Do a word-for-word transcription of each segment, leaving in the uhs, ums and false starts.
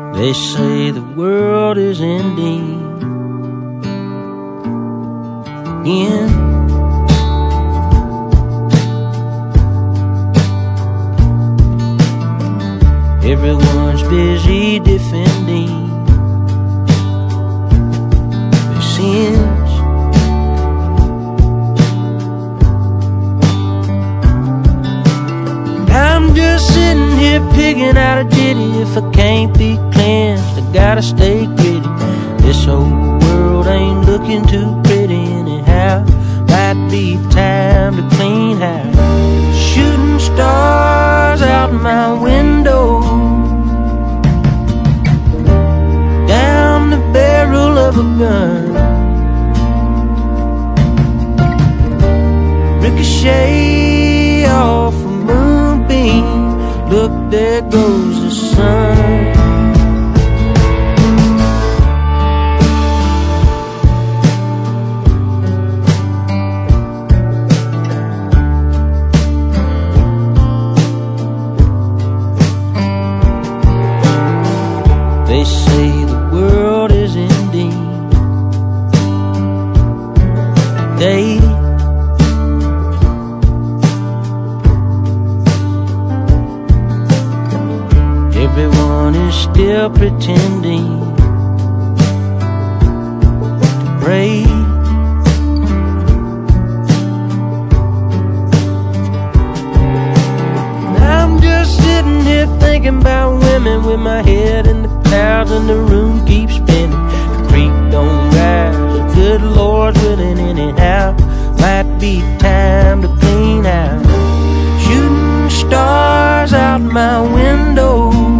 They say the world is ending again. Everyone's busy defending their sins. I'm just sitting here picking out a ditty. If I can't be cleansed, I gotta stay gritty. This old world ain't looking too pretty anyhow. Might be time to clean house. Shooting stars out my window, down the barrel of a gun. Ricochet off a moonbeam. Look, there goes the sun. They say the world is ending today. Everyone is still pretending to pray. I'm just sitting here thinking about women with my head in the clouds and the room keeps spinning. The creek don't rise, the good Lord willing anyhow. Might be time to clean out. Shooting stars out my window,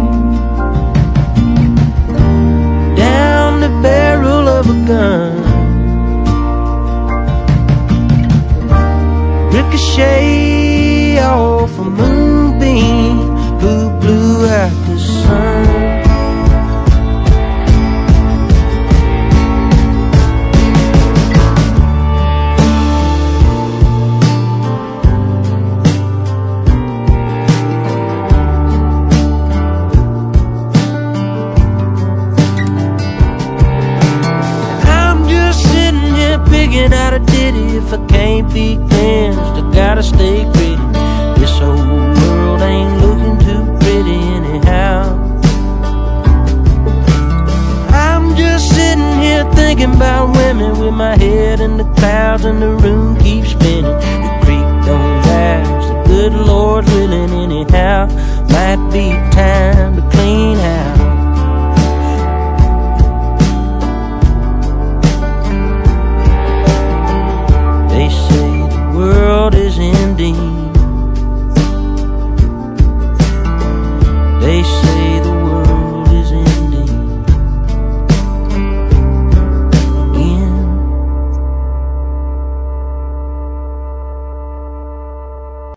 down the barrel of a gun. Ricochet off a moonbeam who blew out the sun. Picking out a ditty. If I can't be cleansed, I gotta stay gritty. This old world ain't looking too pretty anyhow. I'm just sitting here thinking about women with my head in the clouds and the room keeps spinning. The creek don't rise, the good Lord willing anyhow. Might be time to clean house. They say the world is ending. They say